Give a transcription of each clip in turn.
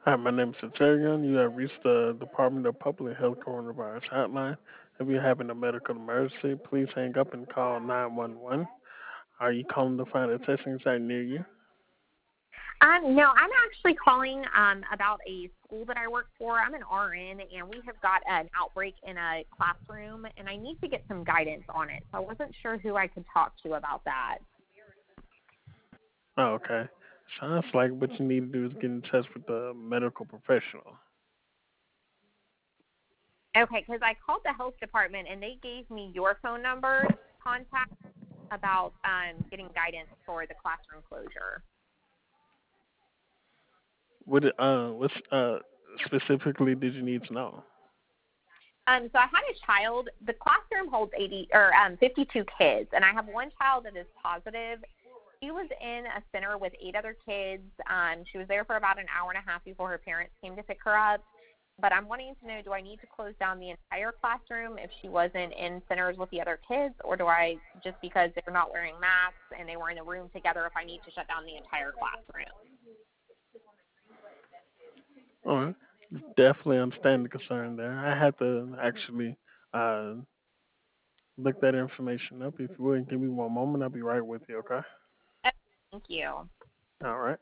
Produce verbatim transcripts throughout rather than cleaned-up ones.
Hi, my name is Saturian. You have reached the Department of Public Health Coronavirus Hotline. If you're having a medical emergency, please hang up and call nine one one. Are you calling to find a testing site near you? Um, no, I'm actually calling um, about a school that I work for. I'm an R N, and we have got an outbreak in a classroom, and I need to get some guidance on it. So I wasn't sure who I could talk to about that. Oh, okay. Sounds like what you need to do is get in touch with the medical professional. Okay, because I called the health department, and they gave me your phone number to contact about um, getting guidance for the classroom closure. What uh, what uh, specifically did you need to know? Um, so I had a child. The classroom holds eighty or um, fifty-two kids, and I have one child that is positive. She was in a center with eight other kids. Um, she was there for about an hour and a half before her parents came to pick her up. But I'm wanting to know, do I need to close down the entire classroom if she wasn't in centers with the other kids, or do I, just because they're not wearing masks and they were in the room together, if I need to shut down the entire classroom? All right. Definitely understand the concern there. I had to actually uh, look that information up. If you would give me one moment, I'll be right with you. Okay. Okay, thank you. All right.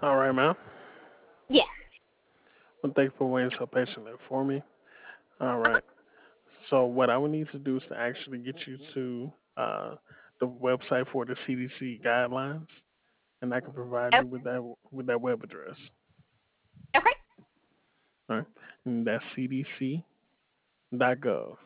All right, ma'am. Yes. Well, thank you for waiting so patiently for me. All Uh-huh. right. So what I would need to do is to actually get you to uh, the website for the C D C guidelines, and I can provide Oh, you with that with that web address. okay. All right, and that's c d c dot gov.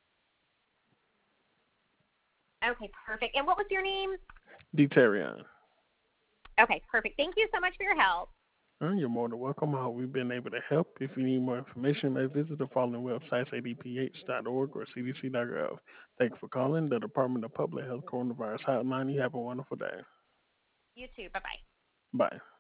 Okay, perfect. And what was your name? Deterion. Okay, perfect. Thank you so much for your help. Uh, You're more than welcome. I hope we've been able to help. If you need more information, you may visit the following websites: a d p h dot org or c d c dot gov. Thank you for calling the Department of Public Health Coronavirus Hotline. You have a wonderful day. You too. Bye bye. Bye.